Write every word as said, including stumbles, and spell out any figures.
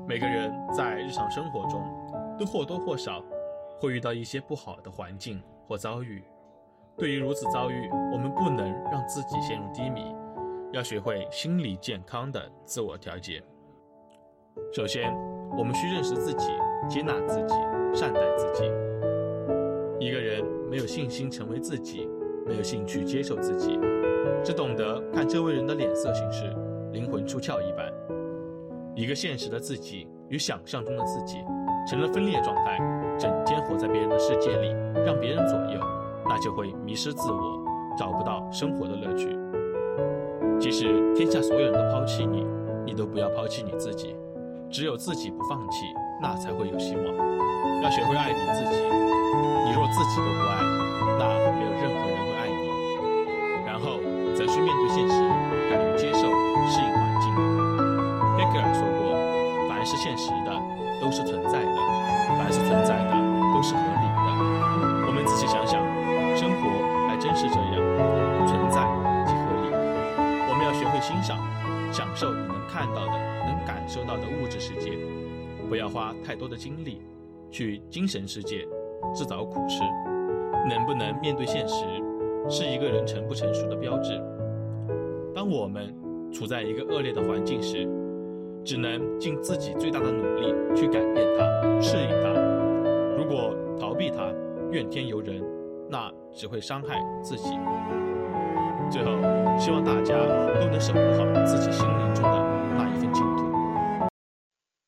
每个人在日常生活中都或多或少会遇到一些不好的环境或遭遇。对于如此遭遇，我们不能让自己陷入低迷，要学会心理健康的自我调节。首先，我们需认识自己，接纳自己，善待自己。一个人没有信心成为自己，没有兴趣接受自己，只懂得看周围人的脸色行事，灵魂出窍一般。一个现实的自己与想象中的自己成了分裂状态，整天活在别人的世界里，让别人左右，那就会迷失自我，找不到生活的乐趣。即使天下所有人都抛弃你，你都不要抛弃你自己，只有自己不放弃，那才会有希望。要学会爱你自己，你若自己都不爱，那没有任何人会爱你。然后则需面对现实，敢于接受，适应环境。黑格尔说过，凡是现实的都是存在的，凡是存在的都是合理的。我们仔细想想，生活还真是这样，存在即合理。我们要学会欣赏，享受你能看到的、能感受到的物质世界，不要花太多的精力去精神世界自找苦吃。能不能面对现实，是一个人成不成熟的标志。当我们处在一个恶劣的环境时，只能尽自己最大的努力去改变它，适应它。如果逃避它，怨天尤人，那只会伤害自己。最后，希望大家都能守护好自己心灵中的